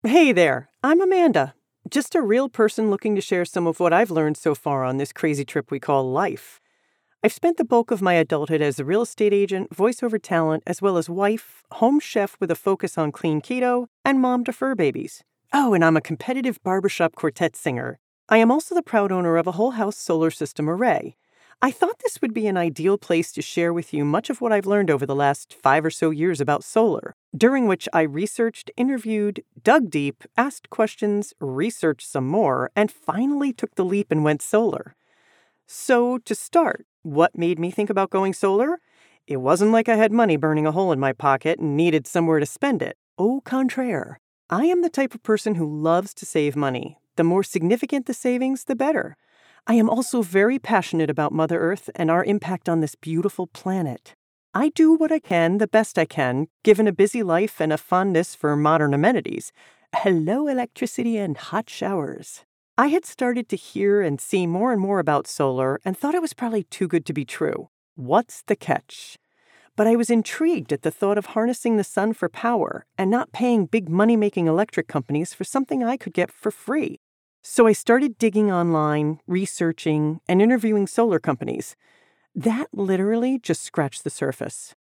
Hey there, I'm Amanda. Just a real person looking to share some of what I've learned so far on this crazy trip we call life. I've spent the bulk of my adulthood as a real estate agent, voiceover talent, as well as wife, home chef with a focus on clean keto, and mom to fur babies. Oh, and I'm a competitive barbershop quartet singer. I am also the proud owner of a whole house solar system array. I thought this would be an ideal place to share with you much of what I've learned over the last 5 or so years about solar, during which I researched, interviewed, dug deep, asked questions, researched some more, and finally took the leap and went solar. So, to start, what made me think about going solar? It wasn't like I had money burning a hole in my pocket and needed somewhere to spend it. Au contraire. I am the type of person who loves to save money. The more significant the savings, the better. I am also very passionate about Mother Earth and our impact on this beautiful planet. I do what I can, the best I can, given a busy life and a fondness for modern amenities. Hello, electricity and hot showers. I had started to hear and see more and more about solar and thought it was probably too good to be true. What's the catch? But I was intrigued at the thought of harnessing the sun for power and not paying big money-making electric companies for something I could get for free. So I started digging online, researching, and interviewing solar companies. That literally just scratched the surface.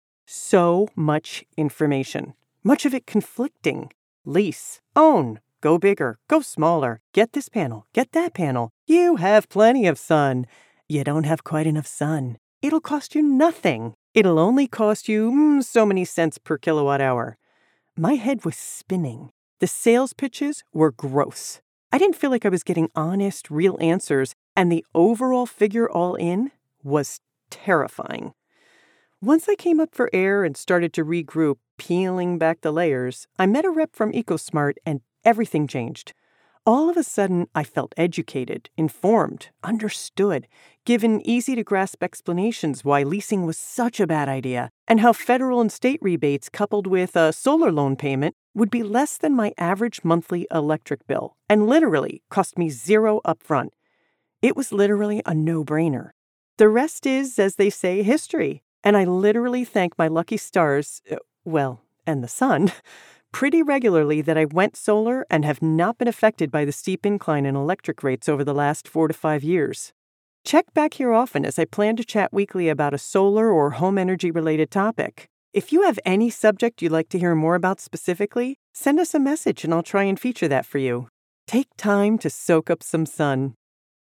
So much information. Much of it conflicting. Lease, own, go bigger, go smaller, get this panel, get that panel. You have plenty of sun. You don't have quite enough sun. It'll cost you nothing. It'll only cost you so many cents per kilowatt hour. My head was spinning. The sales pitches were gross. I didn't feel like I was getting honest, real answers, and the overall figure all in was terrifying. Once I came up for air and started to regroup, peeling back the layers, I met a rep from EcoSmart and everything changed. All of a sudden, I felt educated, informed, understood, given easy-to-grasp explanations why leasing was such a bad idea, and how federal and state rebates coupled with a solar loan payment would be less than my average monthly electric bill, and literally cost me zero upfront. It was literally a no-brainer. The rest is, as they say, history, and I literally thank my lucky stars, and the sun, pretty regularly that I went solar and have not been affected by the steep incline in electric rates over the last 4 to 5 years. Check back here often as I plan to chat weekly about a solar or home energy related topic. If you have any subject you'd like to hear more about specifically, send us a message and I'll try and feature that for you. Take time to soak up some sun.